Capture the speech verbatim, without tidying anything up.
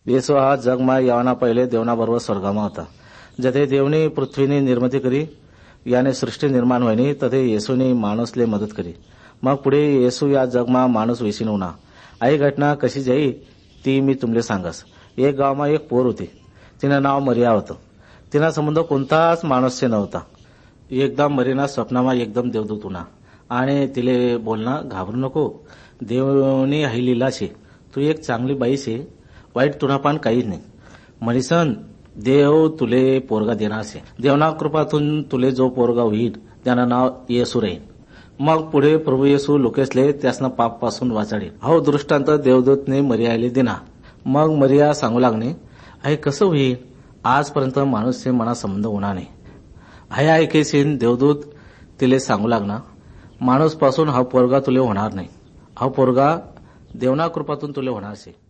येसू हा जगमा येवाना पहिले देवनाबरोबर स्वर्गामा होता. जथे देवनी पृथ्वीनी निर्मिती करी याने सृष्टी निर्माण व्हायनी तथे येसूनी माणूसले मदत करी. मग पुढे येसू या जगमा माणूस विसीन होना. आई घटना कशी जाई ती मी तुमले सांगस. एक गावमा एक पोर होती. तिनं नाव मरिया होतं. तिना संबंध कोणताच माणूसचे नव्हता. एकदा मरीना स्वप्नामा एकदम देवदूत होना आणि तिले बोलना, घाबरू नको, देवनी हाईलीला शे, तू एक चांगली बाई शे, वाईट तुना पण काहीच नाही. म्हणीसन देव तुले पोरगा देणार शे. देवना कृपातून तुले जो पोरगा होईल त्यानं नाव येसू राहील. मग पुढे प्रभू येसू लोकेसले त्यासनं पाप पासून वाचाडेल. हो दृष्टांत देवदूतने मरियाले दिना. मग मरिया सांगू लागणे, आई कसं होईल, आजपर्यंत माणूसचे मना संबंध होणार नाही. हाय ऐकेशीन देवदूत तिले सांगू लागना, माणूस पासून हा पोरगा तुले होणार नाही. हा पोरगा देवना कृपातून तुले होणार शे.